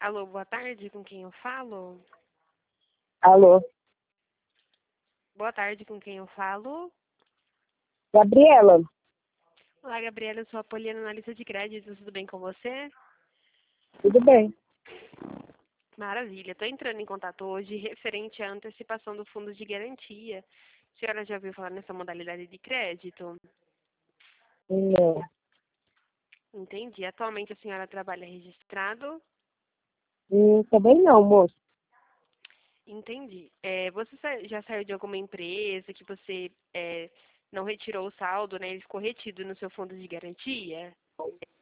Alô, boa tarde, com quem eu falo? Alô, Boa tarde, com quem eu falo? Gabriela? Olá, Gabriela, eu sou a Poliana, analista de crédito, tudo bem com você? Tudo bem? Maravilha, estou entrando em contato hoje referente à antecipação do fundo de garantia. A senhora já ouviu falar nessa modalidade de crédito? Não. Entendi. Atualmente a senhora trabalha registrado? Também não, moço. Entendi. Você já saiu de alguma empresa que você não retirou o saldo, né? Ele ficou retido no seu fundo de garantia?